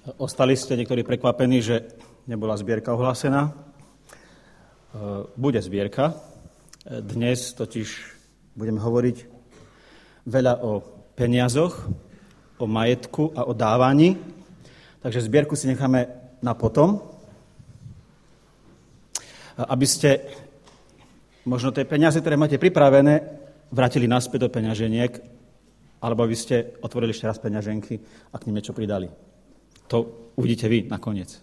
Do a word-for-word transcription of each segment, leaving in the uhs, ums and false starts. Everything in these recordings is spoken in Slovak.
Ostali ste niektorí prekvapení, že nebola zbierka ohlásená. Bude zbierka. Dnes totiž budeme hovoriť veľa o peniazoch, o majetku a o dávaní. Takže zbierku si necháme na potom, aby ste možno tie peniaze, ktoré máte pripravené, vrátili naspäť do peňaženiek, alebo aby ste otvorili ešte raz peňaženky a k nim niečo pridali. To uvidíte vy nakoniec.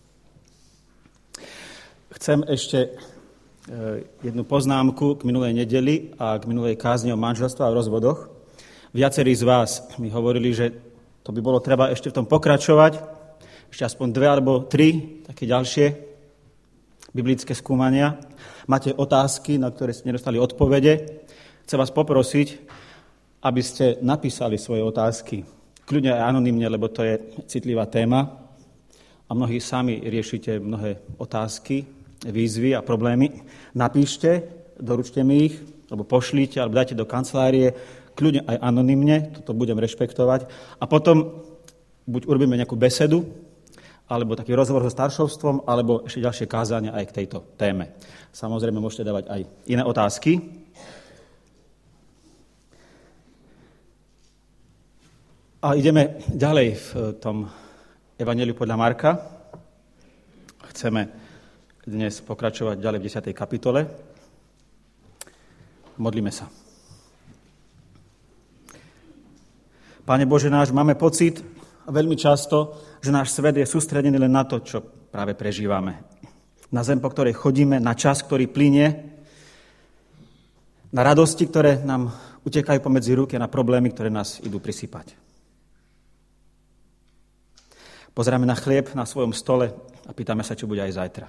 Chcem ešte jednu poznámku k minulej nedeli a k minulej kázni o manželstve a o rozvodoch. Viacerí z vás mi hovorili, že to by bolo treba ešte v tom pokračovať, ešte aspoň dve alebo tri také ďalšie biblické skúmania. Máte otázky, na ktoré ste nedostali odpovede. Chcem vás poprosiť, aby ste napísali svoje otázky. Kľudne aj anonymne, lebo to je citlivá téma a mnohí sami riešite mnohé otázky, výzvy a problémy. Napíšte, doručte mi ich, alebo pošlite, alebo dajte do kancelárie, kľudne aj anonymne, toto budem rešpektovať. A potom buď urobíme nejakú besedu, alebo taký rozhovor so staršovstvom, alebo ešte ďalšie kázania aj k tejto téme. Samozrejme, môžete dávať aj iné otázky. A ideme ďalej v tom Evanjeliu podľa Marka. Chceme dnes pokračovať ďalej v desiatej kapitole. Modlíme sa. Pane Bože náš, máme pocit veľmi často, že náš svet je sústredený len na to, čo práve prežívame. Na zem, po ktorej chodíme, na čas, ktorý plynie, na radosti, ktoré nám utekajú pomedzi ruky a na problémy, ktoré nás idú prisypať. Pozeráme na chlieb na svojom stole a pýtame sa, čo bude aj zajtra.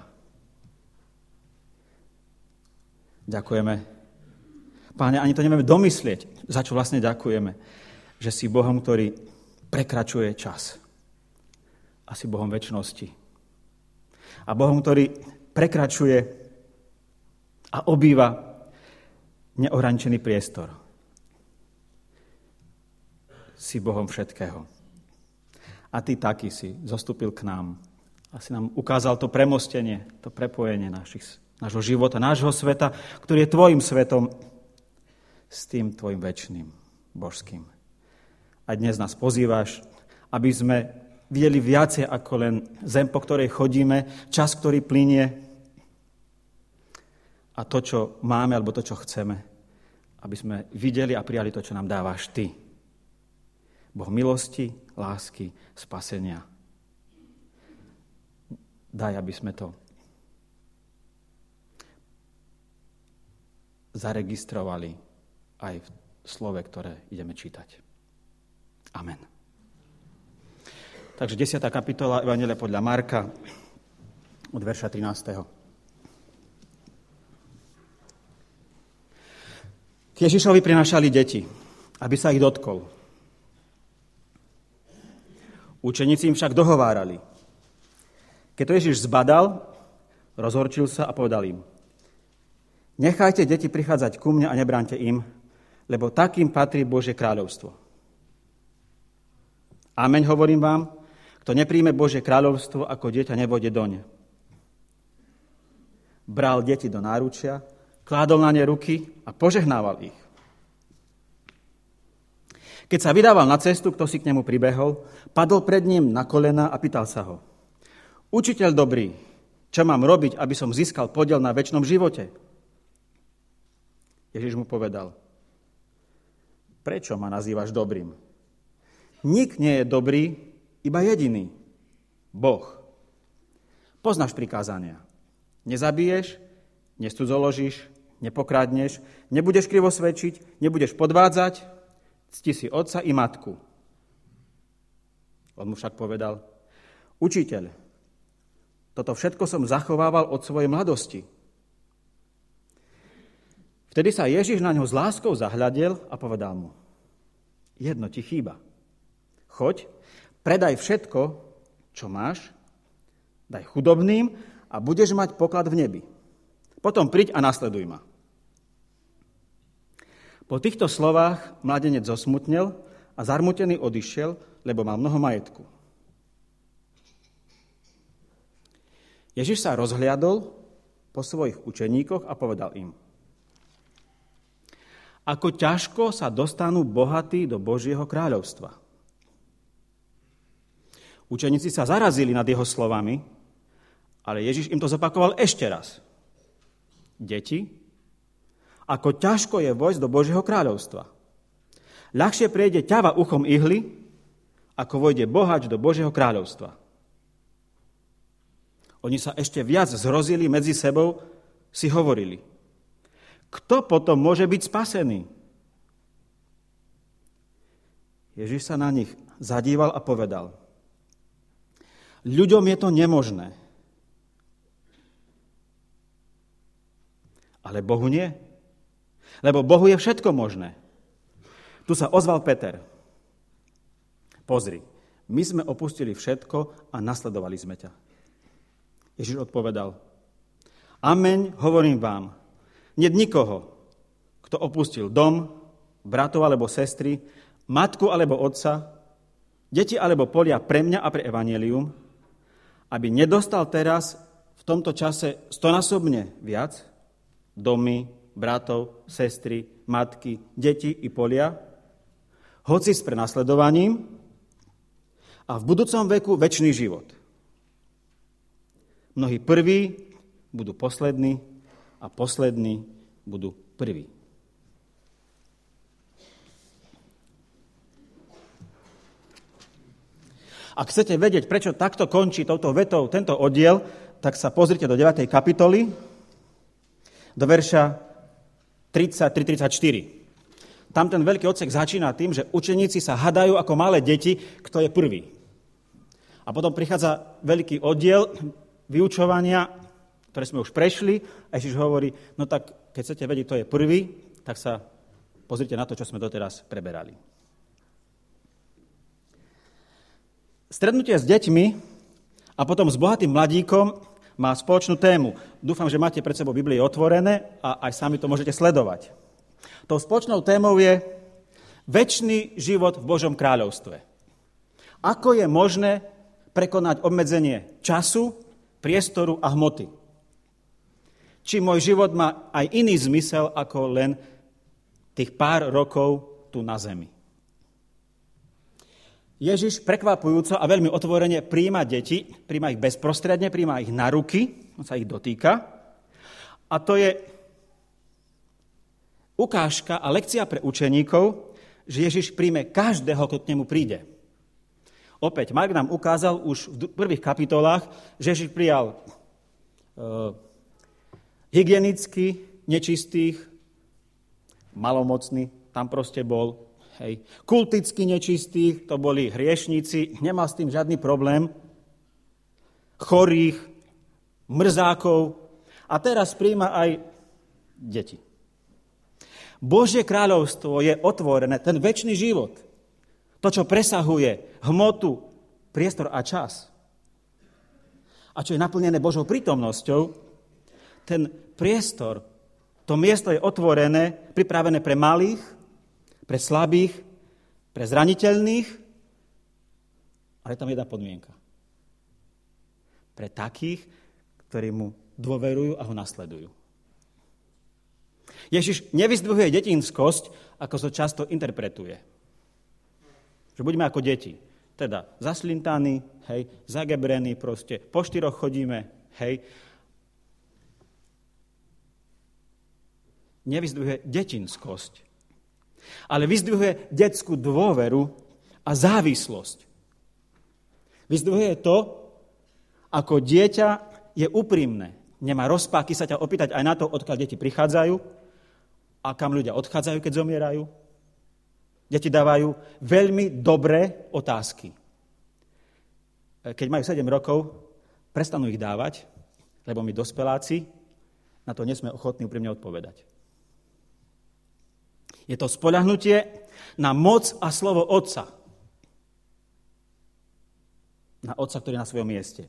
Ďakujeme. Páne, ani to nevieme domyslieť, za čo vlastne ďakujeme, že si Bohom, ktorý prekračuje čas. A si Bohom večnosti. A Bohom, ktorý prekračuje a obýva neohraničený priestor. Si Bohom všetkého. A ty taký si zostúpil k nám a si nám ukázal to premostenie, to prepojenie našich, nášho života, nášho sveta, ktorý je tvojim svetom s tým tvojim večným, božským. A dnes nás pozývaš, aby sme videli viacej ako len zem, po ktorej chodíme, čas, ktorý plynie a to, čo máme, alebo to, čo chceme, aby sme videli a prijali to, čo nám dávaš ty. Boh milosti, lásky, spasenia. Daj, aby sme to zaregistrovali aj v slove, ktoré ideme čítať. Amen. Takže desiatá kapitola Evanjelia podľa Marka od verša trinásteho. K Ježišovi prinášali deti, aby sa ich dotkol. Učeníci im však dohovárali. Keď to Ježiš zbadal, rozhorčil sa a povedal im: Nechajte deti prichádzať ku mne a nebránte im, lebo takým patrí Božie kráľovstvo. Ameň, hovorím vám, kto nepríjme Božie kráľovstvo, ako dieťa nevojde doň. Bral deti do náručia, kládol na ne ruky a požehnával ich. Keď sa vydával na cestu, kto si k nemu pribehol, padol pred ním na kolena a pýtal sa ho: Učiteľ dobrý, čo mám robiť, aby som získal podiel na večnom živote? Ježiš mu povedal: Prečo ma nazývaš dobrým? Nik nie je dobrý, iba jediný, Boh. Poznáš prikázania. Nezabiješ, nescudzoložíš, nepokrádneš, nebudeš krivo svedčiť, nebudeš podvádzať, cti si otca i matku. On mu však povedal: Učiteľ, toto všetko som zachovával od svojej mladosti. Vtedy sa Ježiš na ňo s láskou zahľadel a povedal mu: Jedno ti chýba. Choď, predaj všetko, čo máš, daj chudobným a budeš mať poklad v nebi. Potom príď a nasleduj ma. Po týchto slovách mladenec zosmutnel a zarmutený odišiel, lebo mal mnoho majetku. Ježiš sa rozhliadol po svojich učeníkoch a povedal im: Ako ťažko sa dostanú bohatí do Božieho kráľovstva. Učeníci sa zarazili nad jeho slovami, ale Ježiš im to zopakoval ešte raz. Deti, ako ťažko je vojsť do Božieho kráľovstva. Ľahšie prejde ťava uchom ihly, ako vojde bohač do Božieho kráľovstva. Oni sa ešte viac zhrozili medzi sebou, si hovorili: Kto potom môže byť spasený? Ježiš sa na nich zadíval a povedal: Ľuďom je to nemožné, ale Bohu nie. Lebo Bohu je všetko možné. Tu sa ozval Peter. Pozri, my sme opustili všetko a nasledovali sme ťa. Ježiš odpovedal: Ameň, hovorím vám, niet nikoho, kto opustil dom, bratov alebo sestry, matku alebo otca, deti alebo polia pre mňa a pre evanjelium, aby nedostal teraz v tomto čase stonásobne viac, domy, bratov, sestry, matky, deti i polia, hoci s prenasledovaním, a v budúcom veku večný život. Mnohí prví budú poslední a poslední budú prví. Ak chcete vedieť, prečo takto končí touto vetou tento oddiel, tak sa pozrite do deviatej kapitoly, do verša tridsaťtri tridsaťštyri. Tam ten veľký odsek začína tým, že učeníci sa hadajú ako malé deti, kto je prvý. A potom prichádza veľký oddiel vyučovania, ktoré sme už prešli, a Ježiš hovorí: no tak, keď chcete vedieť, kto je prvý, tak sa pozrite na to, čo sme doteraz preberali. Stretnutie s deťmi a potom s bohatým mladíkom má spoločnú tému. Dúfam, že máte pred sebou Biblie otvorené a aj sami to môžete sledovať. Tou spoločnou témou je večný život v Božom kráľovstve. Ako je možné prekonať obmedzenie času, priestoru a hmoty? Či môj život má aj iný zmysel ako len tých pár rokov tu na zemi? Ježiš prekvapujúco a veľmi otvorene prijíma deti, prijíma ich bezprostredne, prijíma ich na ruky, on sa ich dotýka. A to je ukážka a lekcia pre učeníkov, že Ježiš príjme každého, kto k nemu príde. Opäť, Mark nám ukázal už v prvých kapitolách, že Ježiš prijal e, hygienicky nečistých, malomocný, tam proste bol, hej, kulticky nečistých, to boli hriešníci, nemal s tým žiadny problém, chorých, mrzákov, a teraz prijíma aj deti. Božie kráľovstvo je otvorené, ten večný život, to, čo presahuje hmotu, priestor a čas, a čo je naplnené Božou prítomnosťou, ten priestor, to miesto je otvorené, pripravené pre malých, pre slabých, pre zraniteľných, ale je tam jedna podmienka. Pre takých, ktorí mu dôverujú a ho nasledujú. Ježiš nevyzdvihuje detinskosť, ako sa často interpretuje. Že buďme ako deti. Teda zaslintaní, hej, zagebrení proste, po štyroch chodíme, hej. Nevyzdvihuje detinskosť, ale vyzdvihuje detskú dôveru a závislosť. Vyzdvihuje to, ako dieťa je úprimné. Nemá rozpáky sa ťa opýtať aj na to, odkiaľ deti prichádzajú a kam ľudia odchádzajú, keď zomierajú. Deti dávajú veľmi dobré otázky. Keď majú sedem rokov, prestanú ich dávať, lebo my dospeláci na to nie sme ochotní úprimne odpovedať. Je to spoľahnutie na moc a slovo Otca. Na Otca, ktorý je na svojom mieste.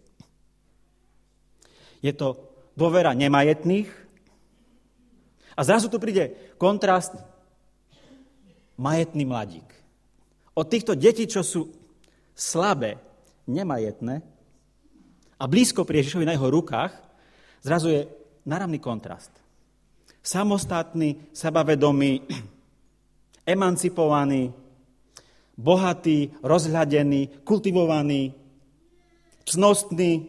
Je to dôvera nemajetných. A zrazu tu príde kontrast majetný mladík. Od týchto detí, čo sú slabé, nemajetné, a blízko pri Ježišovi na jeho rukách, zrazu je náramný kontrast. Samostatný, sebavedomý, emancipovaný, bohatý, rozhľadený, kultivovaný, cnostný,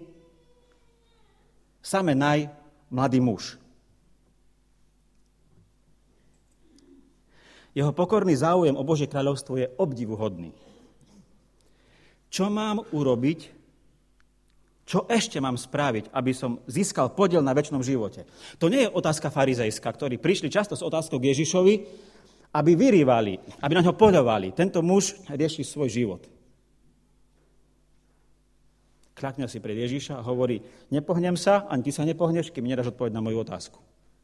same naj mladý muž. Jeho pokorný záujem o Božie kráľovstvo je obdivuhodný. Čo mám urobiť, čo ešte mám spraviť, aby som získal podiel na večnom živote? To nie je otázka farizejská, ktorí prišli často s otázkou k Ježišovi, aby vyrývali, aby na ňo poľovali. Tento muž rieši svoj život. Kľakne si pred Ježiša a hovorí, nepohnem sa, ani ty sa nepohneš, kým mi nedáš odpoveď na moju otázku.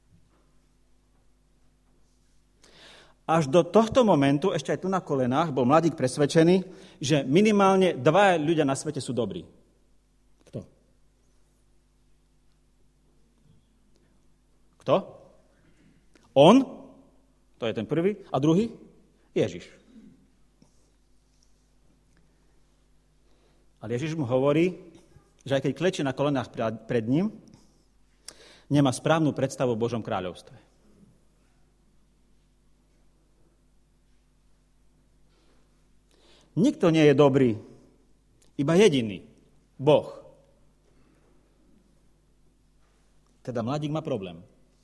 Až do tohto momentu, ešte aj tu na kolenách, bol mladík presvedčený, že minimálne dva ľudia na svete sú dobrí. Kto? Kto? On? To je ten prvý. A druhý? Ježiš. Ale Ježiš mu hovorí, že aj keď klečí na kolenách pred ním, nemá správnu predstavu o Božom kráľovstve. Nikto nie je dobrý, iba jediný, Boh. Teda mladík má problém.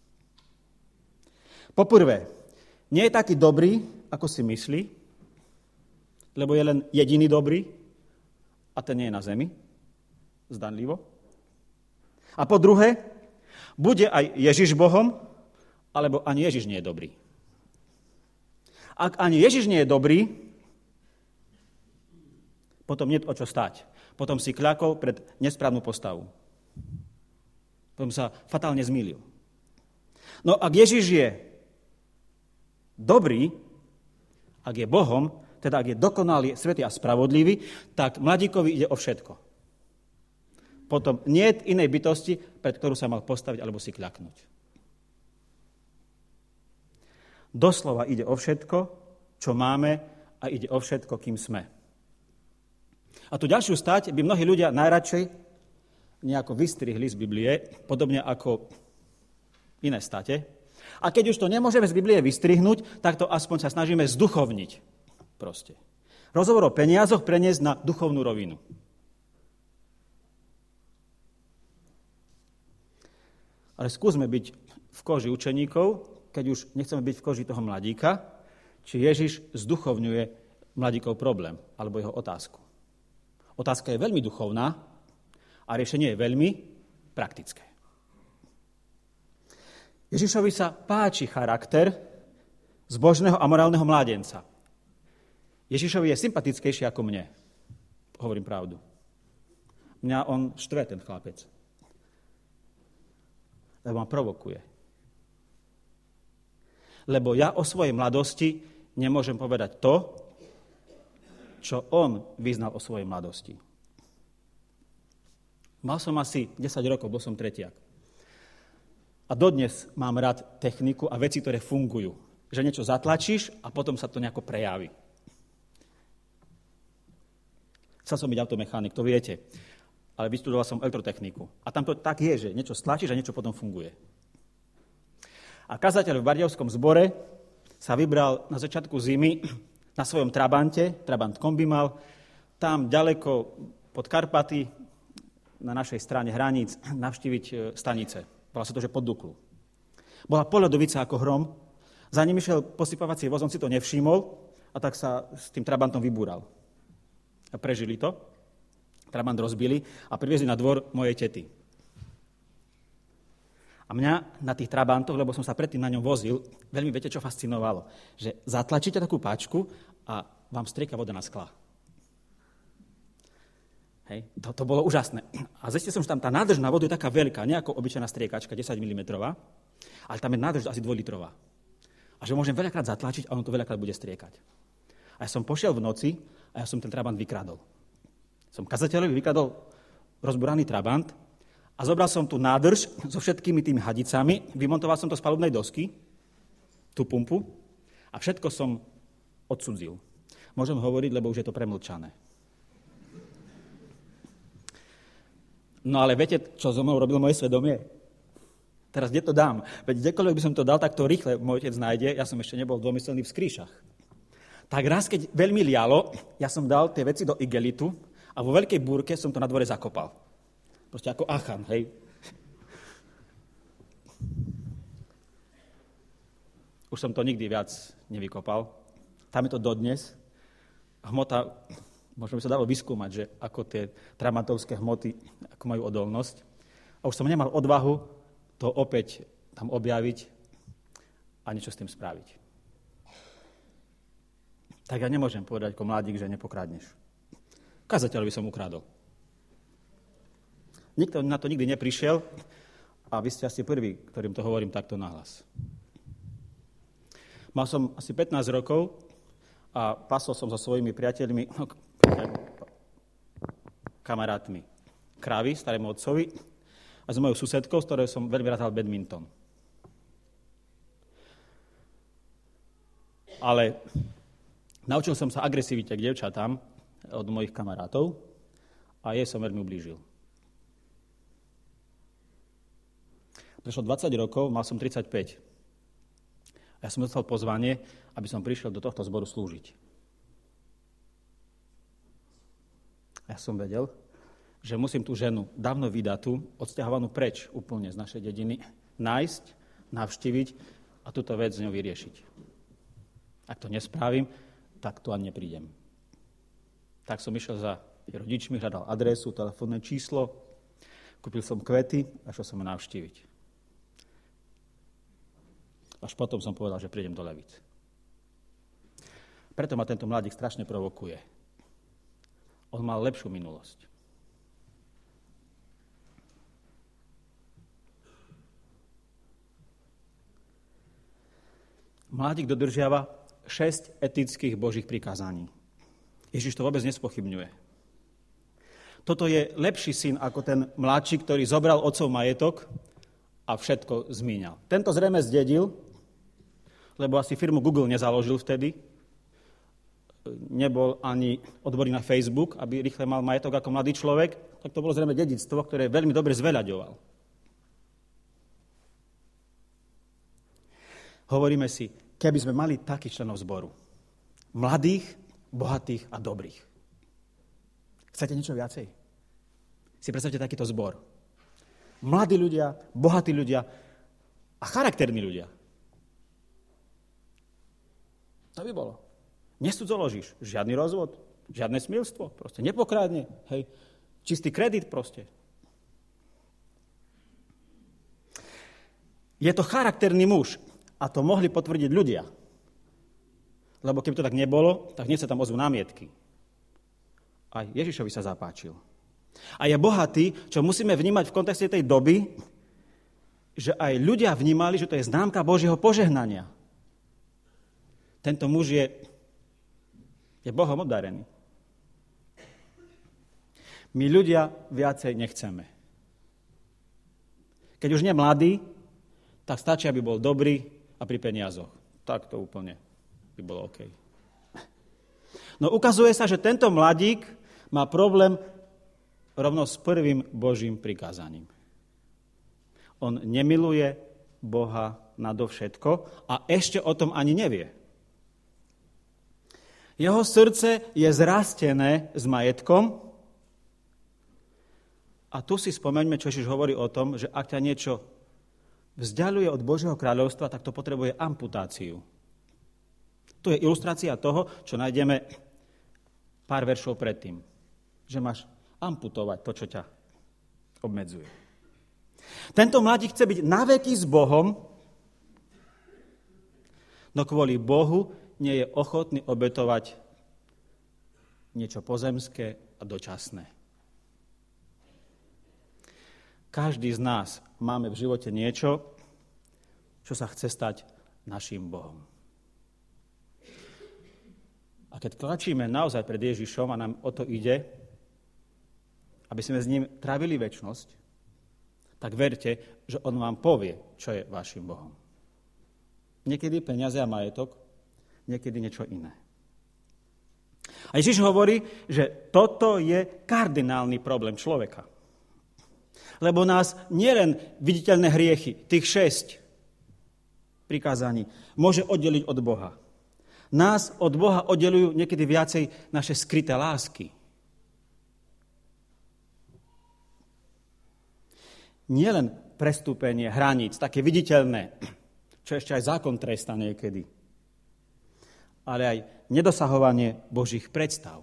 Poprvé, nie je taký dobrý, ako si myslí, lebo je len jediný dobrý a ten nie je na zemi, zdanlivo. A po druhé, bude aj Ježiš Bohom, alebo ani Ježiš nie je dobrý. Ak ani Ježiš nie je dobrý, potom nie je o čo stáť. Potom si kľakol pred nesprávnu postavu. Potom sa fatálne zmýlil. No ak Ježiš je dobrý, ak je Bohom, teda ak je dokonalý, svätý a spravodlivý, tak mladíkovi ide o všetko. Potom nie je inej bytosti, pred ktorú sa mal postaviť alebo si kľaknúť. Doslova ide o všetko, čo máme, a ide o všetko, kým sme. A tú ďalšiu stať by mnohí ľudia najradšej nejako vystrihli z Biblie, podobne ako iné state. A keď už to nemôžeme z Biblie vystrihnúť, tak to aspoň sa snažíme zduchovniť. Proste. Rozhovor o peniazoch preniesť na duchovnú rovinu. Ale skúsme byť v koži učeníkov, keď už nechceme byť v koži toho mladíka, či Ježiš zduchovňuje mladíkov problém alebo jeho otázku. Otázka je veľmi duchovná a riešenie je veľmi praktické. Ježišovi sa páči charakter zbožného a morálneho mládenca. Ježišovi je sympatickejší ako mne. Hovorím pravdu. Mňa on štve, ten chlapec. Lebo ma provokuje. Lebo ja o svojej mladosti nemôžem povedať to, čo on vyznal o svojej mladosti. Mal som asi desať rokov, bol som tretiak. A dodnes mám rád techniku a veci, ktoré fungujú. Že niečo zatlačíš a potom sa to nejako prejaví. Chcel som byť automechanik, to viete. Ale vystudoval som elektrotechniku. A tam to tak je, že niečo stlačíš a niečo potom funguje. A kazateľ v Bardejovskom zbore sa vybral na začiatku zimy na svojom Trabante, Trabant kombi mal, tam ďaleko pod Karpaty, na našej strane hraníc, navštíviť stanice. Volá sa to, že pod Duklu. Bola poľadovica ako hrom, za ním išiel posypávací voz, on si to nevšimol a tak sa s tým Trabantom vybúral. A prežili to, Trabant rozbili a priviezli na dvor mojej tety. A mňa na tých Trabantoch, lebo som sa predtým na ňom vozil, veľmi viete, čo fascinovalo. Že zatlačíte takú páčku a vám strieka voda na sklá. Hej, to, to bolo úžasné. A zistil som, že tam tá nádrž na vodu je taká veľká, nie ako obyčajná striekačka, desať milimetrov, ale tam je nádrž asi dvojlitrová. A že môžem veľakrát zatlačiť a on to veľakrát bude striekať. A ja som pošiel v noci a ja som ten Trabant vykradol. Som kazateľovi vykradol rozbúraný Trabant a zobral som tú nádrž so všetkými tými hadicami, vymontoval som to z palubnej dosky, tú pumpu a všetko som odsudzil. Môžem hovoriť, lebo už je to premlčané. No ale viete, čo so mnou robilo moje svedomie? Teraz kde to dám? Veď kdekoľvek by som to dal, tak to rýchle môj otec nájde. Ja som ešte nebol dvomyselný v skrýšach. Tak raz, keď veľmi lialo, ja som dal tie veci do igelitu a vo veľkej búrke som to na dvore zakopal. Proste ako Achan, hej. Už som to nikdy viac nevykopal. Tam je to dodnes. Hmota, možno by sa dalo vyskúmať, že ako tie tramatovské hmoty, ako majú odolnosť. A už som nemal odvahu to opäť tam objaviť a niečo s tým spraviť. Tak ja nemôžem povedať ako mladík, že nepokradneš. Kazateľovi som ukradol. Nikto na to nikdy neprišiel a vy ste asi prví, ktorým to hovorím takto nahlas. Mal som asi pätnásť rokov a pasol som so svojimi priateľmi, no, kamarátmi krávy, starému otcovi a s mojou susedkou, s ktorou som veľmi rád hral badminton. Ale naučil som sa agresivite k dievčatám od mojich kamarátov a jej som veľmi ublížil. Prešlo dvadsať rokov, mal som tridsaťpäť. A ja som dostal pozvanie, aby som prišiel do tohto zboru slúžiť. A ja som vedel, že musím tú ženu, dávno vydatú, odsťahovanú preč úplne z našej dediny, nájsť, navštíviť a túto vec z ňou vyriešiť. Ak to nespravím, tak tu ani neprídem. Tak som išiel za rodičmi, hľadal adresu, telefónne číslo, kúpil som kvety a šiel som ho navštíviť. Až potom som povedal, že prídem do Levíc. Preto ma tento mladík strašne provokuje. On mal lepšiu minulosť. Mladík dodržiava šesť etických božích prikázaní. Ježiš to vôbec nespochybňuje. Toto je lepší syn ako ten mladší, ktorý zobral otcov majetok a všetko zmíňal. Tento zrejme zdedil, lebo asi firmu Google nezaložil vtedy, nebol ani odborný na Facebook, aby rýchle mal majetok ako mladý človek, tak to bolo zrejme dedičstvo, ktoré veľmi dobre zveľaďoval. Hovoríme si, keby sme mali takých členov zboru. Mladých, bohatých a dobrých. Chcete niečo viacej? Si predstavte takýto zbor. Mladí ľudia, bohatí ľudia a charakterní ľudia. To by bolo. Nesudzoložíš. Žiadny rozvod, žiadne smilstvo. Proste nepokrádne. Hej. Čistý kredit proste. Je to charakterný muž. A to mohli potvrdiť ľudia. Lebo keby to tak nebolo, tak nie sa tam ozvú námietky. Aj Ježišovi sa zapáčil. A je bohatý, čo musíme vnímať v kontexte tej doby, že aj ľudia vnímali, že to je známka Božieho požehnania. Tento muž je, je Bohom obdarený. My ľudia viacej nechceme. Keď už nie mladý, tak stačí, aby bol dobrý a pri peniazoch. Tak to úplne by bolo OK. No ukazuje sa, že tento mladík má problém rovno s prvým Božím prikázaním. On nemiluje Boha nadovšetko a ešte o tom ani nevie. Jeho srdce je zrastené s majetkom a tu si spomeňme, čo Ježiš hovorí o tom, že ak ťa niečo vzdialuje od Božieho kráľovstva, tak to potrebuje amputáciu. Tu je ilustrácia toho, čo nájdeme pár veršov predtým. Že máš amputovať to, čo ťa obmedzuje. Tento mladík chce byť naveky s Bohom, no kvôli Bohu nie je ochotný obetovať niečo pozemské a dočasné. Každý z nás máme v živote niečo, čo sa chce stať našim Bohom. A keď tlačíme naozaj pred Ježišom a nám o to ide, aby sme s ním trávili večnosť, tak verte, že on vám povie, čo je vašim Bohom. Niekedy peniaze a majetok, niekedy niečo iné. A Ježiš hovorí, že toto je kardinálny problém človeka. Lebo nás nielen viditeľné hriechy, tých šesť prikázaní, môže oddeliť od Boha. Nás od Boha oddelujú niekedy viacej naše skryté lásky. Nielen prestúpenie hraníc, také viditeľné, čo ešte aj zákon trestá niekedy, ale aj nedosahovanie Božích predstav.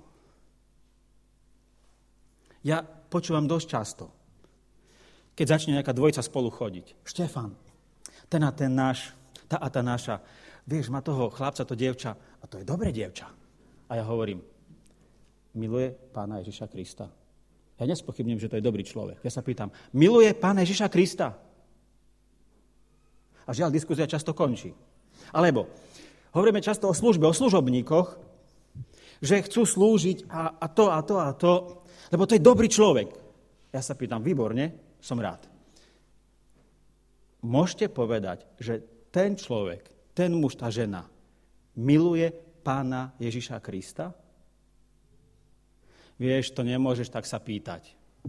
Ja počúvam dosť často, keď začne nejaká dvojica spolu chodiť. Štefan, ten a ten náš, tá a tá naša, vieš, má toho chlapca, to dievča, a to je dobré dievča. A ja hovorím, miluje Pána Ježiša Krista. Ja nespochybním, že to je dobrý človek. Ja sa pýtam, miluje Pána Ježiša Krista? A žiaľ, diskusia často končí. Alebo hovoríme často o službe, o služobníkoch, že chcú slúžiť a, a to, a to, a to, lebo to je dobrý človek. Ja sa pýtam, výborne, som rád. Môžete povedať, že ten človek, ten muž, tá žena, miluje Pána Ježiša Krista? Vieš, to nemôžeš tak sa pýtať.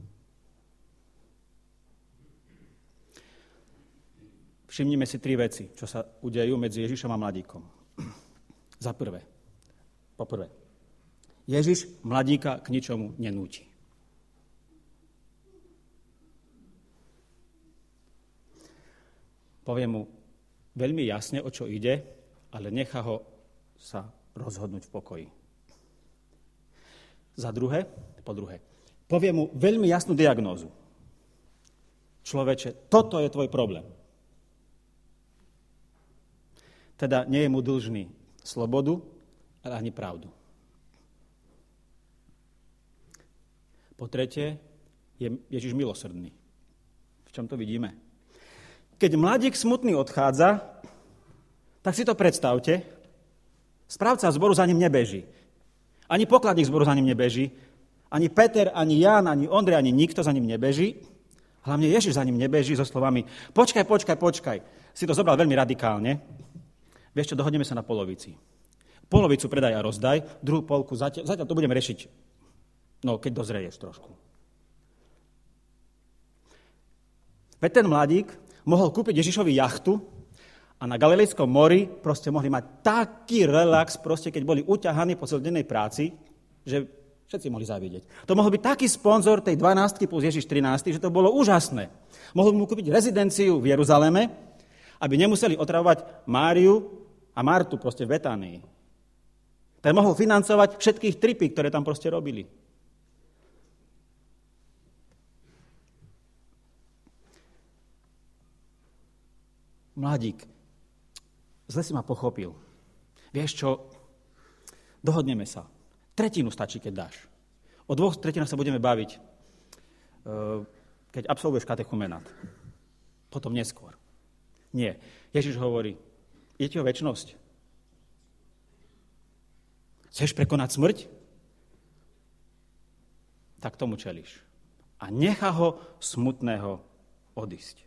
Všimnime si tri veci, čo sa udejú medzi Ježišom a mladíkom. Za prvé, poprvé, Ježiš mladíka k ničomu nenúti. Povie mu veľmi jasne, o čo ide, ale nechá ho sa rozhodnúť v pokoji. Za druhé, po druhé, povie mu veľmi jasnú diagnózu. Človeče, toto je tvoj problém. Teda nie je mu dlžný slobodu, ale ani pravdu. Po tretie, je Ježiš milosrdný. V čom to vidíme? Keď mladík smutný odchádza, tak si to predstavte, správca zboru za ním nebeží. Ani pokladník zboru za ním nebeží, ani Peter, ani Ján, ani Ondrej, ani nikto za ním nebeží. Hlavne Ježiš za ním nebeží so slovami počkaj, počkaj, počkaj. Si to zobral veľmi radikálne. Vieš čo, dohodneme sa na polovici. Polovicu predaj a rozdaj, druhú polku zatiaľ, zatiaľ to budeme rešiť, no keď dozreješ trošku. Veď ten mladík mohol kúpiť Ježišovi jachtu a na Galilejskom mori proste mohli mať taký relax, proste keď boli uťahaní po celodennej práci, že všetci mohli závidieť. To mohol byť taký sponzor tej dvanástky plus Ježiš trinásty, že to bolo úžasné. Mohol mu kúpiť rezidenciu v Jeruzaleme, aby nemuseli otravovať Máriu a Martu proste v Betánii. Ten mohol financovať všetkých tripy, ktoré tam proste robili. Mladík, zle si ma pochopil. Vieš čo, dohodneme sa. Tretinu stačí, keď dáš. O dvoch tretinách sa budeme baviť, keď absolvuješ katechumenát. Potom neskôr. Nie. Ježiš hovorí, je ti o večnosť? Chceš prekonať smrť? Tak tomu čelíš. A nechá ho smutného odísť.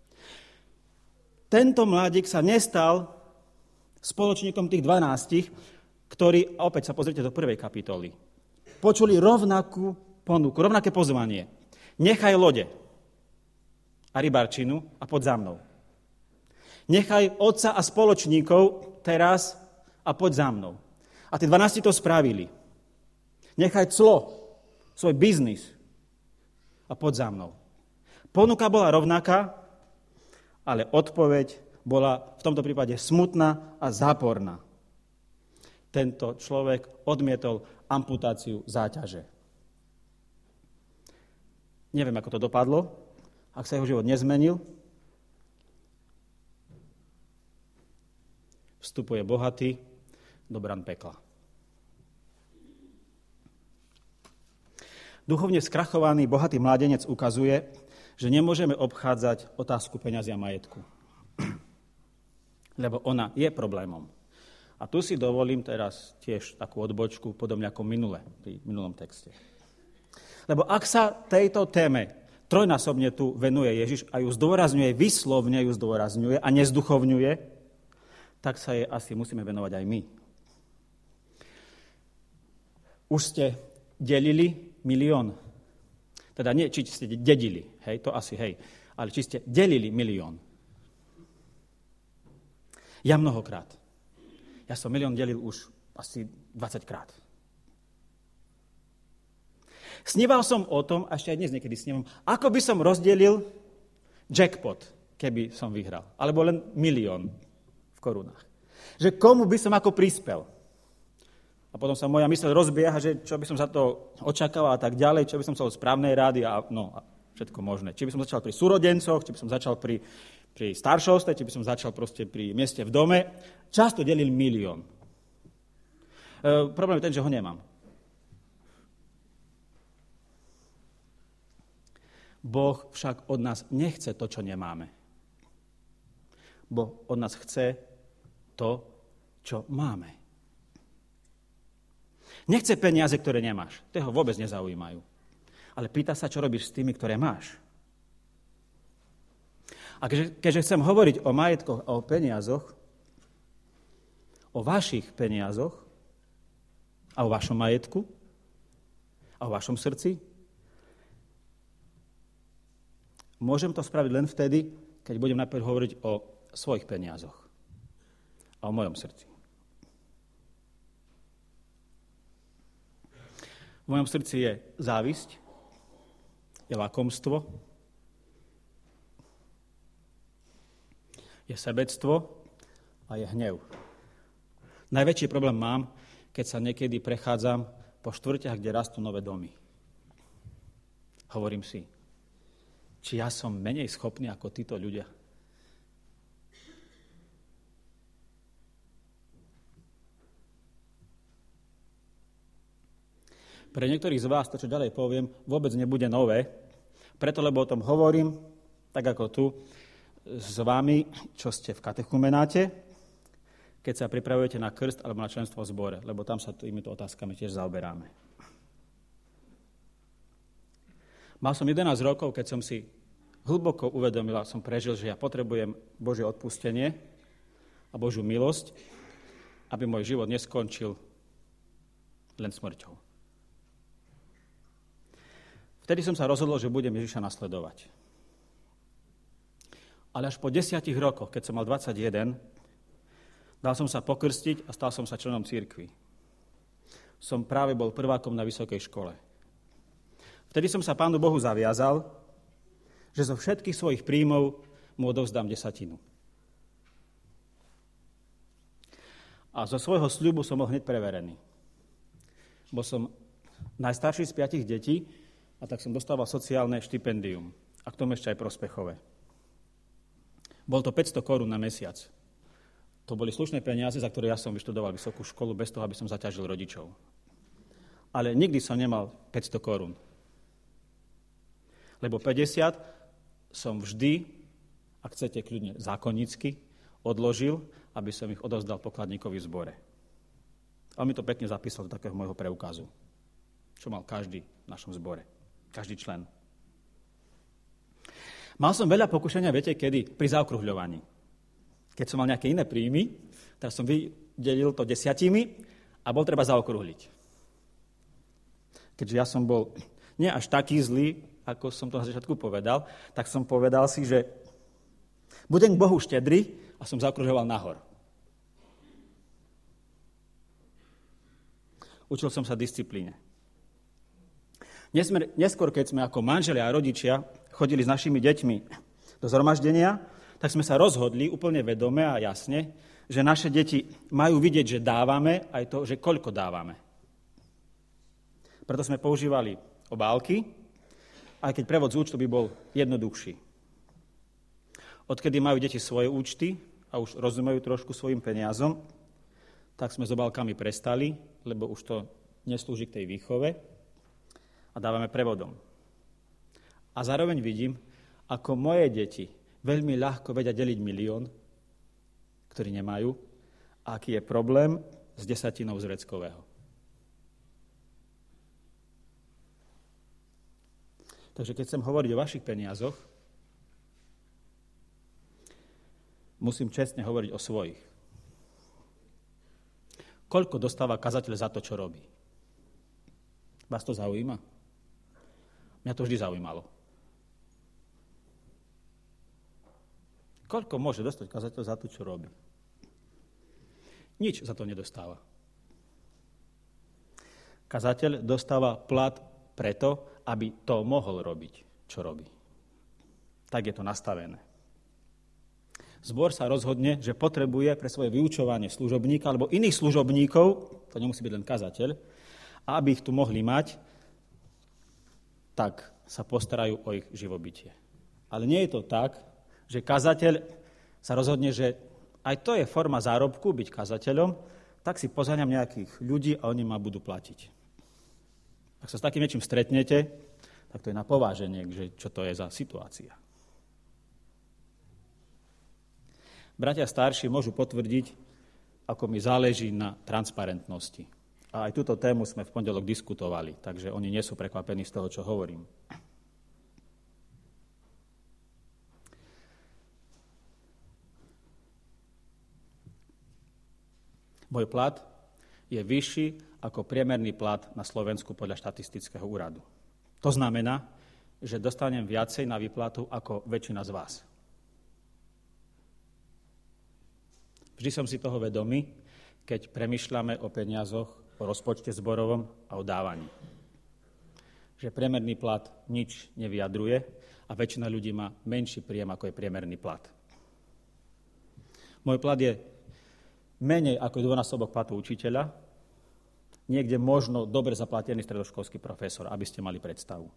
Tento mladík sa nestal spoločníkom tých dvanástich, ktorí, a opäť sa pozrite do prvej kapitoly, počuli rovnakú ponuku, rovnaké pozvanie. Nechaj lode a rybarčinu a poď za mnou. Nechaj otca a spoločníkov teraz a poď za mnou. A tí dvanásti to spravili. Nechaj clo, svoj biznis a poď za mnou. Ponuka bola rovnaká, ale odpoveď bola v tomto prípade smutná a záporná. Tento človek odmietol amputáciu záťaže. Neviem, ako to dopadlo, ak sa jeho život nezmenil. Vstupuje bohatý do brán pekla. Duchovne skrachovaný bohatý mládenec ukazuje, že nemôžeme obchádzať otázku peňazí a majetku. Lebo ona je problémom. A tu si dovolím teraz tiež takú odbočku, podobne ako minule, pri minulom texte. Lebo ak sa tejto téme trojnásobne tu venuje Ježiš a ju zdôrazňuje, vyslovne ju zdôrazňuje a nezduchovňuje, tak sa jej asi musíme venovať aj my. Už ste delili milión. Teda nie, či ste dedili, hej, to asi hej, ale či ste delili milión. Ja mnohokrát. Ja som milión delil už asi dvadsaťkrát. Sníval som o tom, a ešte aj dnes niekedy snívam, ako by som rozdelil jackpot, keby som vyhral. Alebo len milión v korunách. Že komu by som ako prispel. A potom sa moja myseľ rozbieha, že čo by som za to očakával a tak ďalej, čo by som chcel od správnej rády a no, a všetko možné. Či by som začal pri súrodencoch, či by som začal pri, pri staršovstve, či by som začal proste pri mieste v dome. Často delil milión. E, problém je ten, že ho nemám. Boh však od nás nechce to, čo nemáme. Boh od nás chce to, čo máme. Nechce peniaze, ktoré nemáš. Tie ho vôbec nezaujímajú. Ale pýta sa, čo robíš s tými, ktoré máš. A keďže, keďže chcem hovoriť o majetkoch a o peniazoch, o vašich peniazoch a o vašom majetku a o vašom srdci, môžem to spraviť len vtedy, keď budem najprv hovoriť o svojich peniazoch a o mojom srdci. V mojom srdci je závisť, je lakomstvo, je sebectvo a je hnev. Najväčší problém mám, keď sa niekedy prechádzam po štvrťach, kde rastú nové domy. Hovorím si, či ja som menej schopný ako títo ľudia. Pre niektorých z vás to, čo ďalej poviem, vôbec nebude nové, preto, lebo o tom hovorím, tak ako tu, s vami, čo ste v katechumenáte, keď sa pripravujete na krst alebo na členstvo v zbore, lebo tam sa týmito otázkami tiež zaoberáme. Mal som jedenásť rokov, keď som si hlboko uvedomil, som prežil, že ja potrebujem Božie odpustenie a Božiu milosť, aby môj život neskončil len smrťou. Vtedy som sa rozhodol, že budem Ježiša nasledovať. Ale až po desiatich rokoch, keď som mal dvadsaťjeden, dal som sa pokrstiť a stal som sa členom cirkvi. Som práve bol prvákom na vysokej škole. Vtedy som sa Pánu Bohu zaviazal, že zo všetkých svojich príjmov mu odovzdám desatinu. A zo svojho sľubu som bol hneď preverený. Bol som najstarší z piatich detí, a tak som dostával sociálne štipendium. A k tomu ešte aj prospechové. Bol to päťsto korún na mesiac. To boli slušné peniaze, za ktoré ja som vyštudoval vysokú školu, bez toho, aby som zaťažil rodičov. Ale nikdy som nemal päťsto korún. Lebo päťdesiat som vždy, ak chcete kľudne zákonnícky, odložil, aby som ich odovzdal pokladníkovi v zbore. A mi to pekne zapísal do takého môjho preukazu, čo mal každý v našom zbore. Každý člen. Mal som veľa pokušenia, viete, kedy? Pri zaokruhľovaní. Keď som mal nejaké iné príjmy, tak som vydelil to desiatimi a bol treba zaokrúhliť. Keďže ja som bol nie až taký zlý, ako som to na začiatku povedal, tak som povedal si, že budem k Bohu štedrý a som zaokruhľoval nahor. Učil som sa disciplíne. Neskôr, keď sme ako manželia a rodičia chodili s našimi deťmi do zhromaždenia, tak sme sa rozhodli úplne vedome a jasne, že naše deti majú vidieť, že dávame, aj to, že koľko dávame. Preto sme používali obálky, aj keď prevod z účtu by bol jednoduchší. Odkedy majú deti svoje účty a už rozumejú trošku svojim peniazom, tak sme s obálkami prestali, lebo už to neslúži k tej výchove, a dávame prevodom. A zároveň vidím, ako moje deti veľmi ľahko vedia deliť milión, ktorý nemajú, a aký je problém s desatinou z vreckového. Takže keď chcem hovoriť o vašich peniazoch, musím čestne hovoriť o svojich. Koľko dostáva kazateľ za to, čo robí? Vás to zaujíma? Mňa to vždy zaujímalo. Koľko môže dostať kazateľ za to, čo robí? Nič za to nedostáva. Kazateľ dostáva plat preto, aby to mohol robiť, čo robí. Tak je to nastavené. Zbor sa rozhodne, že potrebuje pre svoje vyučovanie služobníka alebo iných služobníkov, to nemusí byť len kazateľ, a aby ich tu mohli mať, tak sa postarajú o ich živobytie. Ale nie je to tak, že kazateľ sa rozhodne, že aj to je forma zárobku, byť kazateľom, tak si pozaňam nejakých ľudí a oni ma budú platiť. Ak sa s takým niečím stretnete, tak to je na pováženie, že čo to je za situácia. Bratia starší môžu potvrdiť, ako mi záleží na transparentnosti. A aj túto tému sme v pondelok diskutovali, takže oni nie sú prekvapení z toho, čo hovorím. Môj plat je vyšší ako priemerný plat na Slovensku podľa štatistického úradu. To znamená, že dostanem viacej na výplatu ako väčšina z vás. Vždy som si toho vedomý, keď premýšľame o peniazoch, o rozpočte zborovom a o dávaní. Že priemerný plat nič nevyjadruje a väčšina ľudí má menší príjem, ako je priemerný plat. Môj plat je menej ako dvojnásobok platu učiteľa, niekde možno dobre zaplatený stredoškolský profesor, aby ste mali predstavu.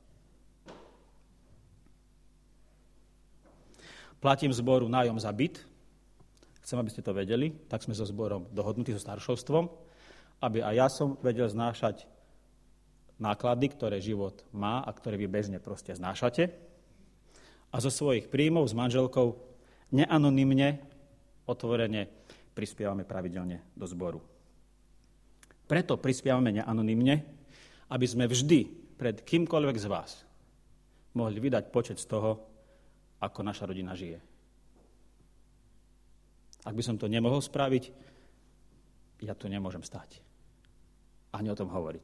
Platím zboru nájom za byt, chcem, aby ste to vedeli, tak sme so zborom dohodnutí, so staršovstvom, aby aj ja som vedel znášať náklady, ktoré život má a ktoré vy bežne proste znášate. A zo svojich príjmov s manželkou neanonymne, otvorene prispievame pravidelne do zboru. Preto prispievame neanonymne, aby sme vždy pred kýmkoľvek z vás mohli vydať počet z toho, ako naša rodina žije. Ak by som to nemohol spraviť, ja tu nemôžem stať. Ani o tom hovoriť.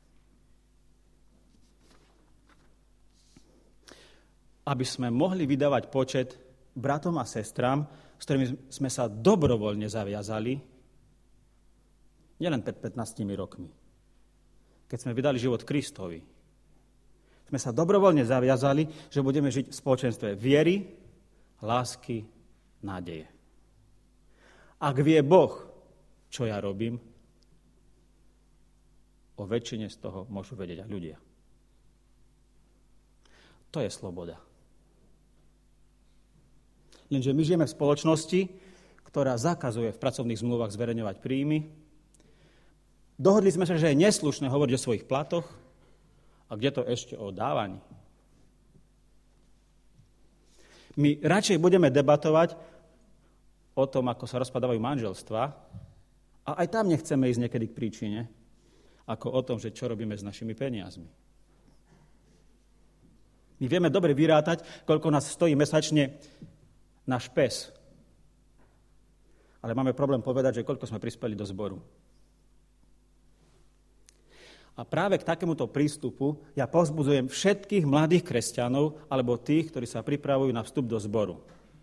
Aby sme mohli vydávať počet bratom a sestrám, s ktorými sme sa dobrovoľne zaviazali, nielen pred pätnástimi rokmi, keď sme vydali život Kristovi. Sme sa dobrovoľne zaviazali, že budeme žiť v spoločenstve viery, lásky, nádeje. Ak vie Boh, čo ja robím, o väčšine z toho môžu vedieť aj ľudia. To je sloboda. Lenže my žijeme v spoločnosti, ktorá zakazuje v pracovných zmluvách zverejňovať príjmy. Dohodli sme sa, že je neslušné hovoriť o svojich platoch, a kde to ešte o dávaní. My radšej budeme debatovať o tom, ako sa rozpadávajú manželstvá, a aj tam nechceme ísť niekedy k príčine, ako o tom, že čo robíme s našimi peniazmi. My vieme dobre vyrátať, koľko nás stojí mesačne náš pes. Ale máme problém povedať, že koľko sme prispeli do zboru. A práve k takémuto prístupu ja povzbudzujem všetkých mladých kresťanov alebo tých, ktorí sa pripravujú na vstup do zboru.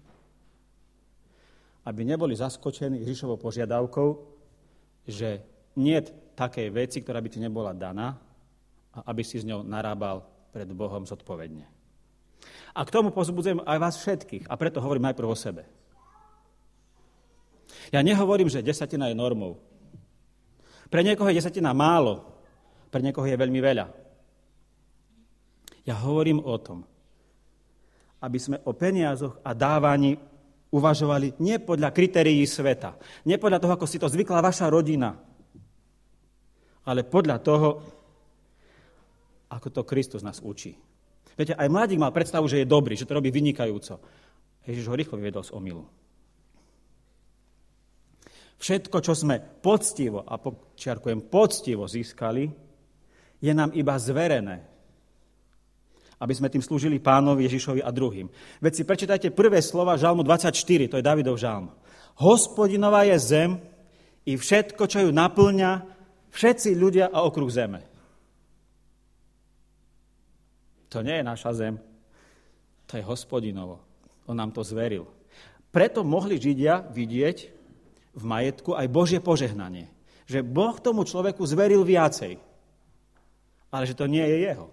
Aby neboli zaskočení Ježišovou požiadavkou, že nie je takej veci, ktorá by ti nebola daná a aby si s ňou narábal pred Bohom zodpovedne. A k tomu povzbudzujem aj vás všetkých a preto hovorím najprv o sebe. Ja nehovorím, že desatina je normou. Pre niekoho je desatina málo, pre niekoho je veľmi veľa. Ja hovorím o tom, aby sme o peniazoch a dávaní uvažovali nie podľa kritérií sveta, nie podľa toho, ako si to zvykla vaša rodina, ale podľa toho, ako to Kristus nás učí. Viete, aj mladík mal predstavu, že je dobrý, že to robí vynikajúco. Ježiš ho rýchlo vyvedol z omylu. Všetko, čo sme poctivo, a počiarkujem poctivo získali, je nám iba zverené, aby sme tým slúžili Pánovi Ježišovi a druhým. Veď si prečítajte prvé slova Žalmu dvadsaťštyri, to je Dávidov žalm. Hospodinová je zem i všetko, čo ju naplňa, všetci ľudia a okruh zeme. To nie je naša zem. To je Hospodinovo. On nám to zveril. Preto mohli Židia vidieť v majetku aj Božie požehnanie. Že Boh tomu človeku zveril viacej. Ale že to nie je jeho.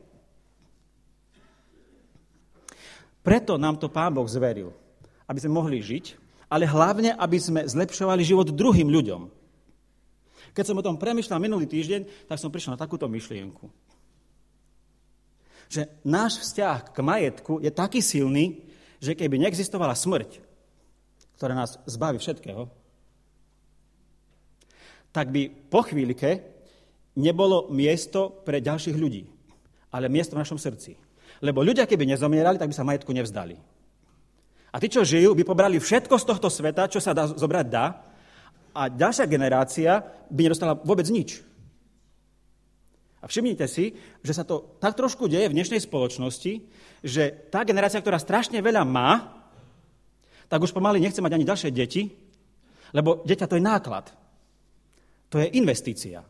Preto nám to Pán Boh zveril. Aby sme mohli žiť, ale hlavne, aby sme zlepšovali život druhým ľuďom. Keď som o tom premýšľal minulý týždeň, tak som prišiel na takúto myšlienku. Že náš vzťah k majetku je taký silný, že keby neexistovala smrť, ktorá nás zbaví všetkého, tak by po chvíľke nebolo miesto pre ďalších ľudí, ale miesto v našom srdci. Lebo ľudia, keby nezomierali, tak by sa majetku nevzdali. A tí, čo žijú, by pobrali všetko z tohto sveta, čo sa dá, zobrať dá, a ďalšia generácia by nedostala vôbec nič. A všimnite si, že sa to tak trošku deje v dnešnej spoločnosti, že tá generácia, ktorá strašne veľa má, tak už pomaly nechce mať ani ďalšie deti, lebo dieťa to je náklad. To je investícia.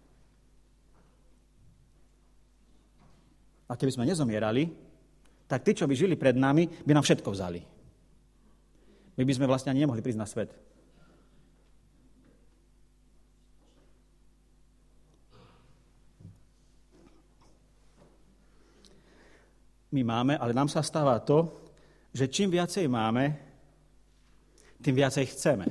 A keby sme nezomierali, tak tí, čo by žili pred nami, by nám všetko vzali. My by sme vlastne ani nemohli prísť na svet. My máme, ale nám sa stáva to, že čím viacej máme, tým viacej chceme.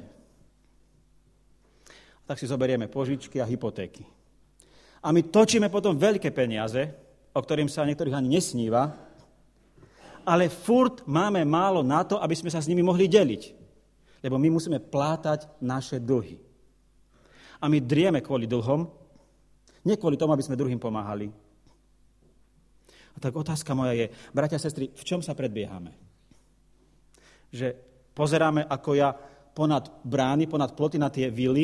Tak si zoberieme požičky a hypotéky. A my točíme potom veľké peniaze, o ktorým sa niektorých ani nesníva, ale furt máme málo na to, aby sme sa s nimi mohli deliť. Lebo my musíme plátať naše dlhy. A my drieme kvôli dlhom, nie kvôli tomu, aby sme druhým pomáhali. A tak otázka moja je, bratia a sestry, v čom sa predbiehame? Že pozeráme, ako ja ponad brány, ponad ploty na tie vily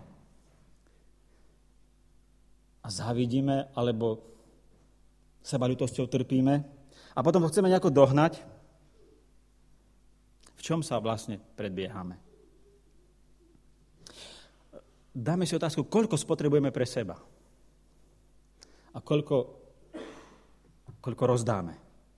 a závidíme, alebo sebaľútosťou trpíme a potom to chceme nejako dohnať. V čom sa vlastne predbiehame? Dáme si otázku, koľko spotrebujeme pre seba a koľko koľko rozdáme.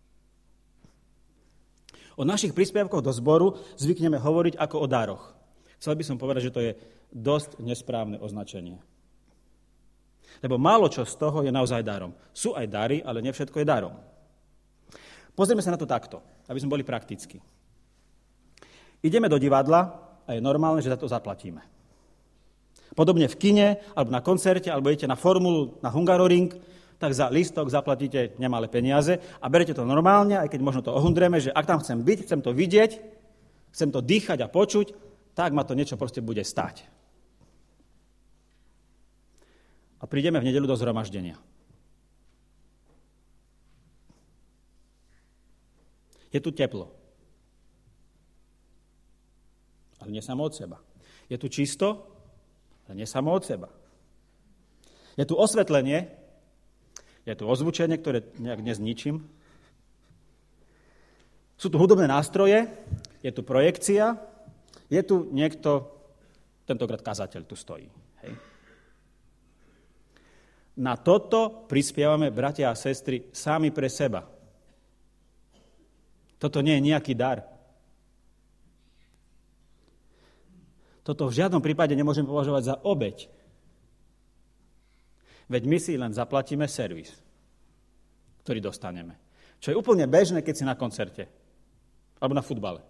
O našich príspevkoch do zboru zvykneme hovoriť ako o daroch. Chcel by som povedať, že to je dosť nesprávne označenie. Lebo málo čo z toho je naozaj darom. Sú aj dary, ale nie všetko je darom. Pozrieme sa na to takto, aby sme boli praktickí. Ideme do divadla a je normálne, že za to zaplatíme. Podobne v kine, alebo na koncerte, alebo idete na formulu, na Hungaroring, tak za lístok zaplatíte nemalé peniaze a berete to normálne, aj keď možno to ohundreme, že ak tam chcem byť, chcem to vidieť, chcem to dýchať a počuť, tak ma to niečo proste bude stáť. A prídeme v nedeľu do zhromaždenia. Je tu teplo. Ale nie samo od seba. Je tu čisto, ale nie samo od seba. Je tu osvetlenie, je tu ozvučenie, ktoré nejak nezničím. Sú tu hudobné nástroje, je tu projekcia, je tu niekto, tentokrát kazateľ tu stojí. Hej. Na toto prispievame, bratia a sestry, sami pre seba. Toto nie je nejaký dar. Toto v žiadnom prípade nemôžeme považovať za obeť. Veď my si len zaplatíme servis, ktorý dostaneme. Čo je úplne bežné, keď si na koncerte. Alebo na futbale.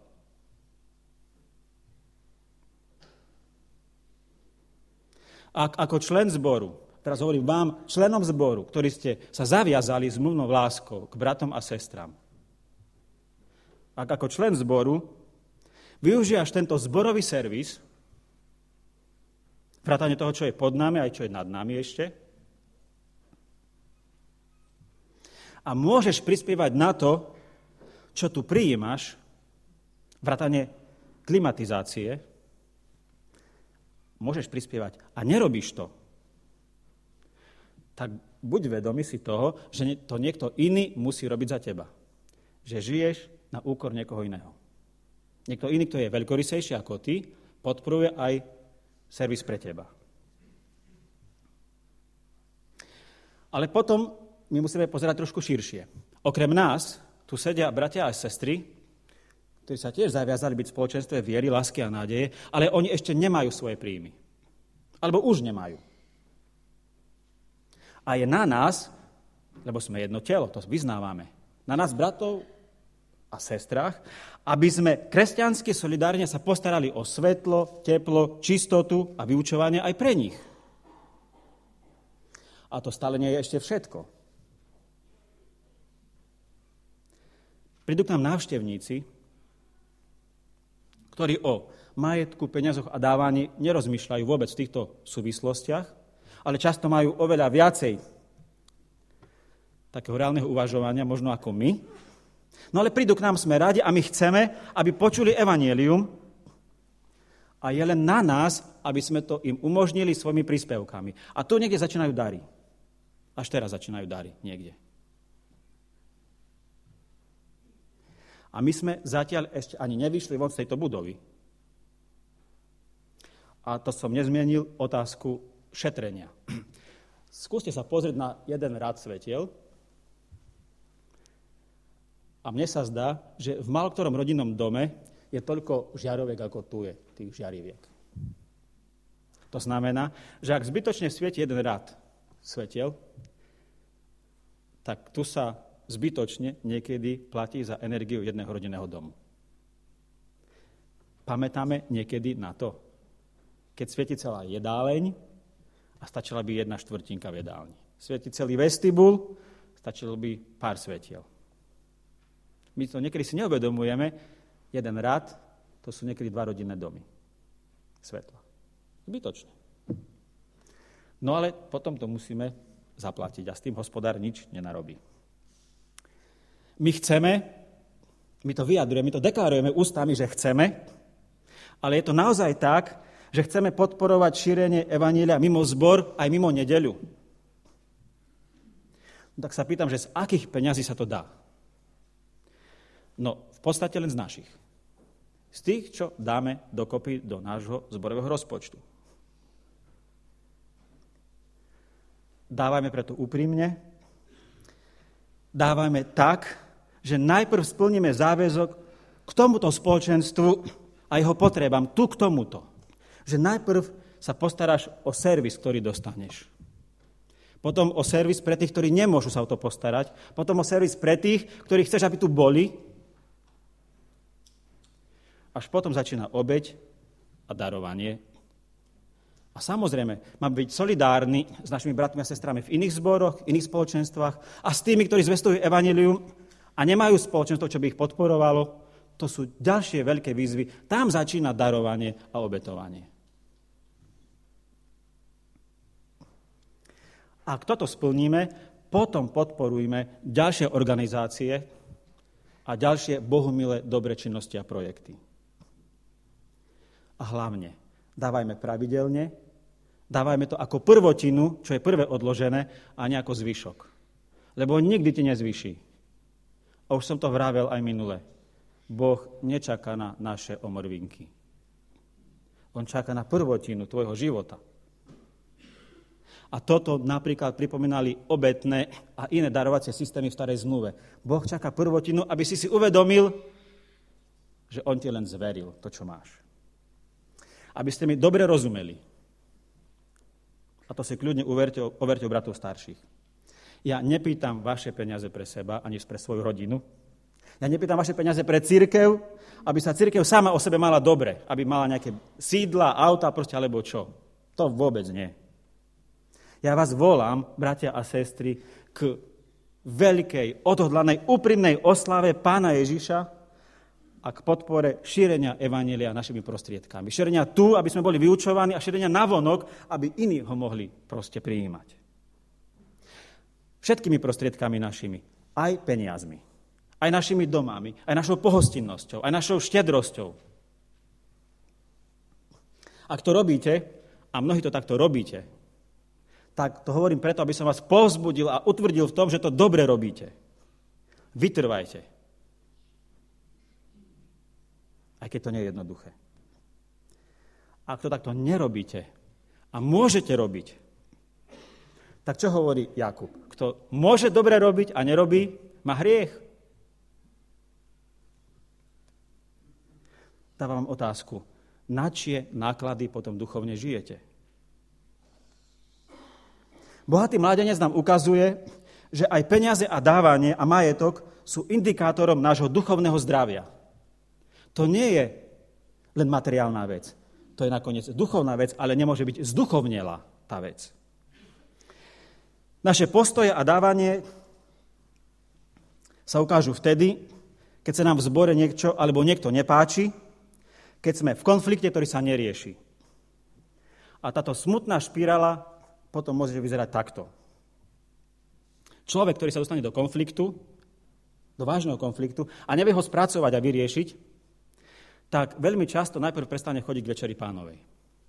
Ak ako člen zboru, teraz hovorím vám, členom zboru, ktorí ste sa zaviazali zmluvnou láskou k bratom a sestram. Ak ako člen zboru využívaš tento zborový servis, vrátane toho, čo je pod nami, aj čo je nad nami ešte, a môžeš prispievať na to, čo tu prijímaš, vrátane klimatizácie, môžeš prispievať a nerobíš to, tak buď vedomý si toho, že to niekto iný musí robiť za teba. Že žiješ na úkor niekoho iného. Niekto iný, kto je veľkorysejší ako ty, podporuje aj servis pre teba. Ale potom my musíme pozerať trošku širšie. Okrem nás tu sedia bratia a sestry, ktorí sa tiež zaviazali byť v spoločenstve viery, lásky a nádeje, ale oni ešte nemajú svoje príjmy. Alebo už nemajú. A je na nás, lebo sme jedno telo, to vyznávame, na nás, bratov a sestrách, aby sme kresťansky solidárne sa postarali o svetlo, teplo, čistotu a vyučovanie aj pre nich. A to stále nie je ešte všetko. Prídu k nám návštevníci, ktorí o majetku, peniazoch a dávaní nerozmýšľajú vôbec v týchto súvislostiach, ale často majú oveľa viacej takého reálneho uvažovania, možno ako my. No ale prídu k nám, sme radi a my chceme, aby počuli evanjelium a je len na nás, aby sme to im umožnili svojimi príspevkami. A tu niekde začínajú dary. Až teraz začínajú dary niekde. A my sme zatiaľ ešte ani nevyšli von z tejto budovy. A to som nezmienil otázku šetrenia. Skúste sa pozrieť na jeden rád svetiel a mne sa zdá, že v maloktorom rodinnom dome je toľko žiaroviek, ako tu je tých žiariviek. To znamená, že ak zbytočne svieti jeden rád svetiel, tak tu sa zbytočne niekedy platí za energiu jedného rodinného domu. Pamätáme niekedy na to, keď svieti celá jedáleň a stačila by jedna štvrtinka v jedálni. Svieti celý vestibul, stačilo by pár svetiel. My to niekedy si neuvedomujeme, jeden rád, to sú niekedy dva rodinné domy. Svetla. Zbytočne. No ale potom to musíme zaplatiť a s tým hospodár nič nenarobí. My chceme, my to vyjadrujeme, my to deklarujeme ústami, že chceme, ale je to naozaj tak, že chceme podporovať šírenie evanjelia mimo zbor aj mimo nedeľu. No, tak sa pýtam, že z akých peňazí sa to dá? No, v podstate len z našich. Z tých, čo dáme dokopy do nášho zborového rozpočtu. Dávajme preto úprimne, dávajme tak, že najprv splníme záväzok k tomuto spoločenstvu a jeho potrebám, tu k tomuto. Že najprv sa postaráš o servis, ktorý dostaneš. Potom o servis pre tých, ktorí nemôžu sa o to postarať. Potom o servis pre tých, ktorí chceš, aby tu boli. Až potom začína obeť a darovanie. A samozrejme, máme byť solidárni s našimi bratmi a sestrami v iných zboroch, iných spoločenstvách a s tými, ktorí zvestujú evanjelium a nemajú spoločenstvo, čo by ich podporovalo. To sú ďalšie veľké výzvy. Tam začína darovanie a obetovanie. Ak toto splníme, potom podporujme ďalšie organizácie a ďalšie bohumilé dobre činnosti a projekty. A hlavne, dávajme pravidelne, dávajme to ako prvotinu, čo je prvé odložené, a nie ako zvyšok. Lebo nikdy ti nezvyší. A už som to vravel aj minule. Boh nečaká na naše omrvinky. On čaká na prvotinu tvojho života. A toto napríklad pripomínali obetné a iné darovacie systémy v starej zmluve. Boh čaká prvotinu, aby si si uvedomil, že on ti len zveril to, čo máš. Aby ste mi dobre rozumeli. A to si kľudne uverte, overte u bratov starších. Ja nepýtam vaše peniaze pre seba, ani pre svoju rodinu. Ja nepýtam vaše peniaze pre cirkev, aby sa cirkev sama o sebe mala dobre, aby mala nejaké sídla, auta, proste alebo čo. To vôbec nie. Ja vás volám, bratia a sestry, k veľkej, odhodlanej, úprimnej oslave Pána Ježiša a k podpore šírenia evanjelia našimi prostriedkami. Šírenia tu, aby sme boli vyučovaní, a šírenia navonok, aby iní ho mohli proste prijímať. Všetkými prostriedkami našimi, aj peniazmi, aj našimi domami, aj našou pohostinnosťou, aj našou štedrosťou. Ak to robíte, a mnohí to takto robíte, tak to hovorím preto, aby som vás povzbudil a utvrdil v tom, že to dobre robíte. Vytrvajte. Aj keď to nie je jednoduché. Ak to takto nerobíte a môžete robiť, tak čo hovorí Jakub? Kto môže dobre robiť a nerobí, Má hriech. Dávam vám otázku. Na čie náklady potom duchovne žijete? Bohatý mládenec nám ukazuje, že aj peniaze a dávanie a majetok sú indikátorom nášho duchovného zdravia. To nie je len materiálna vec. To je nakoniec duchovná vec, ale nemôže byť zduchovnelá tá vec. Naše postoje a dávanie sa ukážu vtedy, keď sa nám v zbore niečo alebo niekto nepáči, keď sme v konflikte, ktorý sa nerieši. A táto smutná špirála potom môže vyzerať takto. Človek, ktorý sa dostane do konfliktu, do vážneho konfliktu a nevie ho spracovať a vyriešiť, tak veľmi často najprv prestane chodiť k Večeri Pánovej.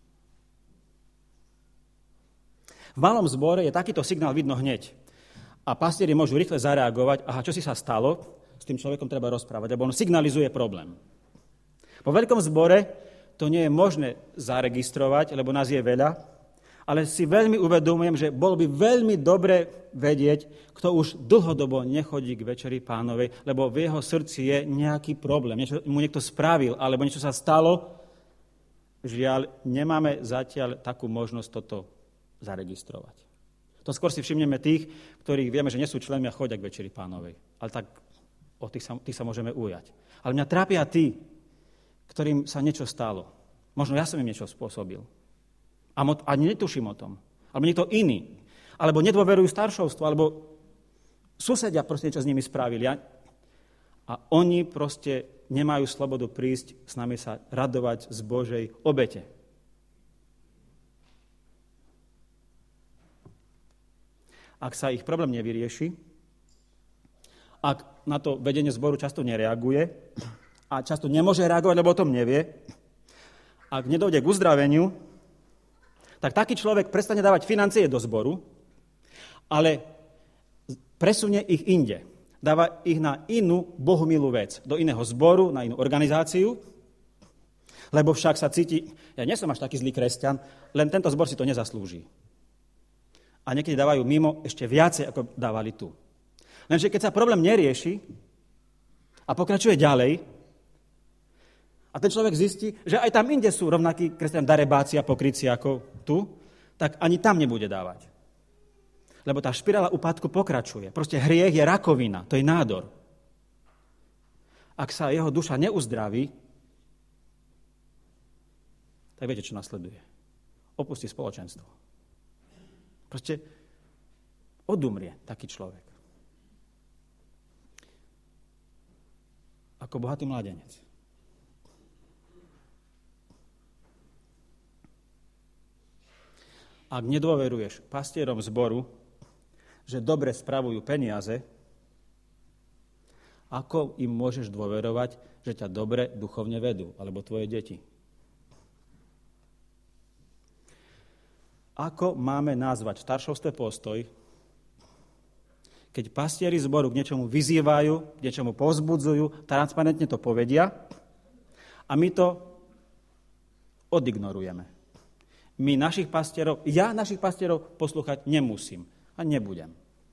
V malom zbore je takýto signál vidno hneď. A pastieri môžu rýchle zareagovať, aha, čo si sa stalo, s tým človekom treba rozprávať, lebo on signalizuje problém. Po veľkom zbore to nie je možné zaregistrovať, lebo nás je veľa, ale si veľmi uvedomujem, že bolo by veľmi dobre vedieť, kto už dlhodobo nechodí k Večeri Pánovej, lebo v jeho srdci je nejaký problém, niečo mu niekto spravil, alebo niečo sa stalo. Žiaľ, nemáme zatiaľ takú možnosť toto zaregistrovať. To skôr si všimneme tých, ktorých vieme, že nie sú členmi a chodia k Večeri Pánovej. Ale tak o tých sa, tých sa môžeme ujať. Ale mňa trápia tí, ktorým sa niečo stalo. Možno ja som im niečo spôsobil. A ani netuším o tom. Alebo niekto iný. Alebo nedôverujú staršovstvu, alebo susedia proste niečo s nimi spravili. A oni proste nemajú slobodu prísť s nami sa radovať z Božej obete. Ak sa ich problém nevyrieši, ak na to vedenie zboru často nereaguje a často nemôže reagovať, lebo o tom nevie, ak nedojde k uzdraveniu, tak taký človek prestane dávať financie do zboru, ale presunie ich inde. Dáva ich na inú bohumilú vec, do iného zboru, na inú organizáciu, lebo však sa cíti, ja nie som až taký zlý kresťan, len tento zbor si to nezaslúži. A niekedy dávajú mimo ešte viacej, ako dávali tu. Lenže keď sa problém nerieši a pokračuje ďalej, a ten človek zistí, že aj tam inde sú rovnakí kresťania darebáci a pokrytci ako tu, tak ani tam nebude dávať. Lebo tá špirála úpadku pokračuje. Proste hriech je rakovina, to je nádor. Ak sa jeho duša neuzdraví, tak viete, čo nasleduje. Opustí spoločenstvo. Proste odumrie taký človek. Ako bohatý mládenec. Ak nedôveruješ pastierom zboru, že dobre spravujú peniaze, ako im môžeš dôverovať, že ťa dobre duchovne vedú, alebo tvoje deti? Ako máme nazvať v staršovstve postoj, keď pastieri zboru k niečomu vyzývajú, k niečomu povzbudzujú, transparentne to povedia a my to odignorujeme. My našich pastierov, ja našich pastierov poslúchať nemusím a nebudem.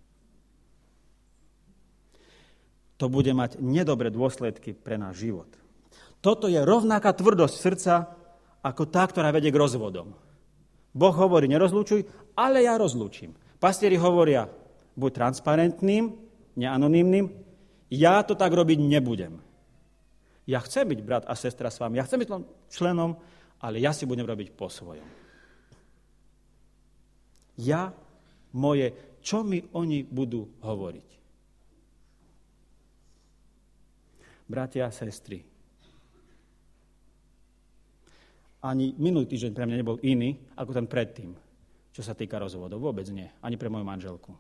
To bude mať nedobré dôsledky pre náš život. Toto je rovnaká tvrdosť srdca, ako tá, ktorá vedie k rozvodom. Boh hovorí, nerozlúčuj, ale ja rozlúčim. Pastieri hovoria, buď transparentným, neanonymným, ja to tak robiť nebudem. Ja chcem byť brat a sestra s vami, ja chcem byť členom, ale ja si budem robiť po svojom. Ja, moje, čo mi oni budú hovoriť. Bratia a sestry, ani minulý týždeň pre mňa nebol iný, ako ten predtým, čo sa týka rozvodov. Vôbec nie, ani pre moju manželku.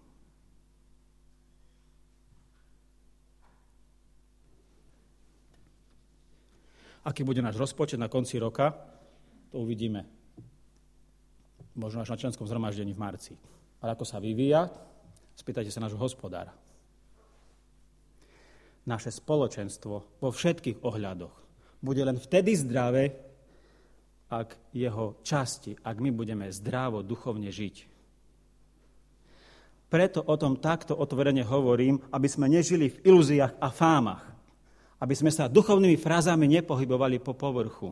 Aký bude náš rozpočet na konci roka, to uvidíme. Možno až na členskom zhromaždení v marci. Ale ako sa vyvíja, spýtajte sa nášho hospodára. Naše spoločenstvo vo všetkých ohľadoch bude len vtedy zdravé, ak jeho časti, ak my budeme zdravo duchovne žiť. Preto o tom takto otvorene hovorím, aby sme nežili v ilúziách a fámach. Aby sme sa duchovnými frázami nepohybovali po povrchu.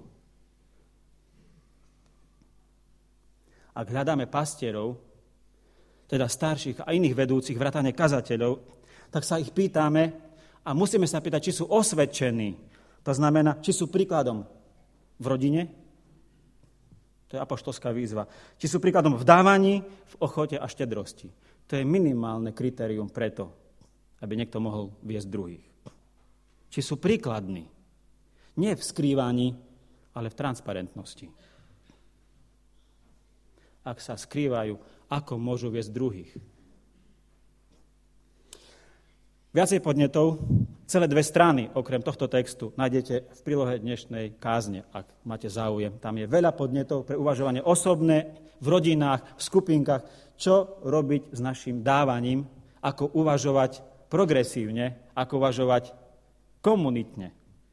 Ak hľadáme pastierov, teda starších a iných vedúcich, vrátane kazateľov, tak sa ich pýtame a musíme sa pýtať, či sú osvedčení. To znamená, či sú príkladom v rodine, to je apoštolská výzva, či sú príkladom v dávaní, v ochote a štedrosti. To je minimálne kritérium preto, aby niekto mohol viesť druhých. Či sú príkladní, nie v skrývaní, ale v transparentnosti. Ak sa skrývajú, ako môžu viesť druhých. Viacej podnetov, celé dve strany, okrem tohto textu, nájdete v prílohe dnešnej kázne, ak máte záujem. Tam je veľa podnetov pre uvažovanie osobné, v rodinách, v skupinkách, čo robiť s našim dávaním, ako uvažovať progresívne, ako uvažovať komunitne.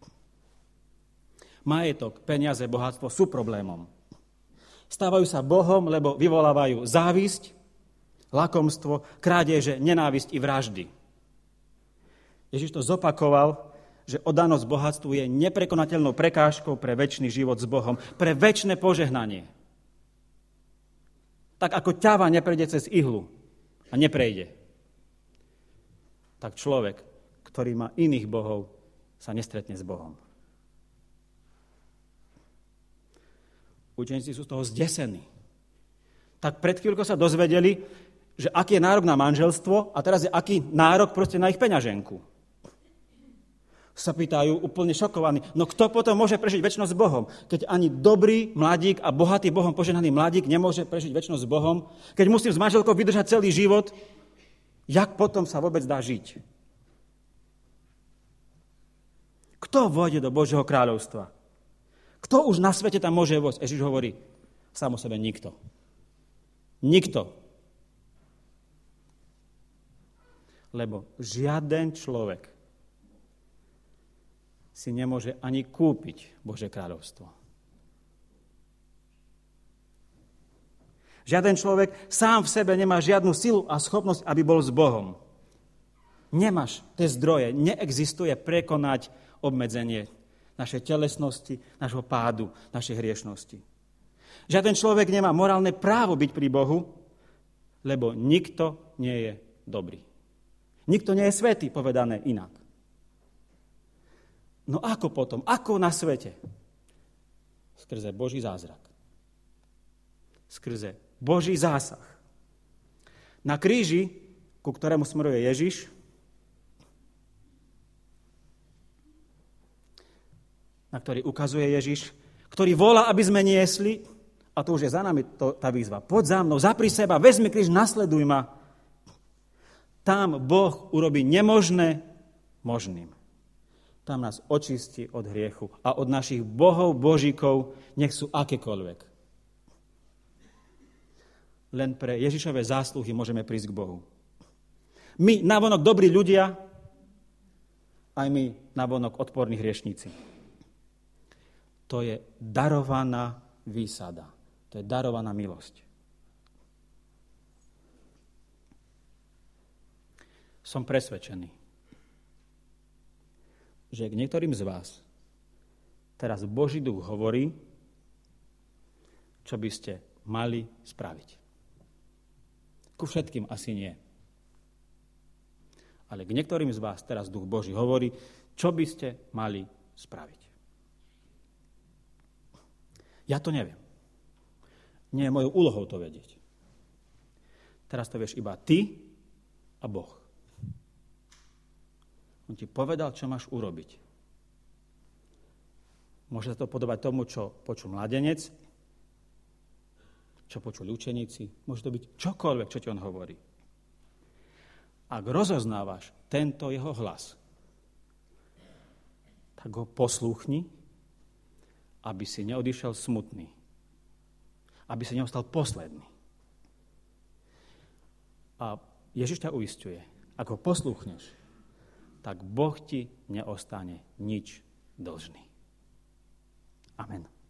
Majetok, peniaze, bohatstvo sú problémom. Stávajú sa Bohom, lebo vyvolávajú závisť, lakomstvo, krádeže, nenávisť i vraždy. Ježiš to zopakoval, že oddanosť bohatstvu je neprekonateľnou prekážkou pre večný život s Bohom, pre večné požehnanie. Tak ako ťava neprejde cez ihlu a neprejde, tak človek, ktorý má iných bohov, sa nestretne s Bohom. Učeníci sú z toho zdesení. Tak pred chvíľkou sa dozvedeli, že aký je nárok na manželstvo a teraz je aký nárok proste na ich peňaženku. Sa pýtajú úplne šokovaní, no kto potom môže prežiť večnosť s Bohom? Keď ani dobrý mladík a bohatý Bohom požehnaný mladík nemôže prežiť večnosť s Bohom, keď musím s manželkou vydržať celý život, jak potom sa vôbec dá žiť? Kto vôjde do Božieho kráľovstva? Kto už na svete tam môže vojsť? Ježiš hovorí, sám o sebe nikto. Nikto. Lebo žiaden človek si nemôže ani kúpiť Božie kráľovstvo. Žiaden človek sám v sebe nemá žiadnu silu a schopnosť, aby bol s Bohom. Nemáš tie zdroje, neexistuje prekonať obmedzenie našej telesnosti, našho pádu, našej hriešnosti. Žiaden človek nemá morálne právo byť pri Bohu, lebo nikto nie je dobrý. Nikto nie je svätý, povedané inak. No ako potom? Ako na svete? Skrze Boží zázrak. Skrze Boží zásah. Na kríži, ku ktorému smeruje Ježiš, na ktorý ukazuje Ježiš, ktorý volá, aby sme niesli, a to už je za nami to, tá výzva, poď za mnou, zapri seba, vezmi kríž, nasleduj ma. Tam Boh urobí nemožné možným. Tam nás očistí od hriechu a od našich bohov, božíkov, nech sú akékoľvek. Len pre Ježišove zásluhy môžeme prísť k Bohu. My, navonok dobrí ľudia, aj my, navonok odporní hriešníci. To je darovaná výsada. To je darovaná milosť. Som presvedčený, že k niektorým z vás teraz Boží duch hovorí, čo by ste mali spraviť. Ku všetkým asi nie. Ale k niektorým z vás teraz duch Boží hovorí, čo by ste mali spraviť. Ja to neviem. Nie je mojou úlohou to vedieť. Teraz to vieš iba ty a Boh. On ti povedal, čo máš urobiť. Môže sa to podobať tomu, čo počul mladenec, čo počuli učeníci. Môže to byť čokoľvek, čo ti on hovorí. Ak rozoznávaš tento jeho hlas, tak ho poslúchni, aby si neodišiel smutný. Aby si neostal posledný. A Ježiš ťa uisťuje, ak ho poslúchneš, tak Boh ti neostane nič dlžný. Amen.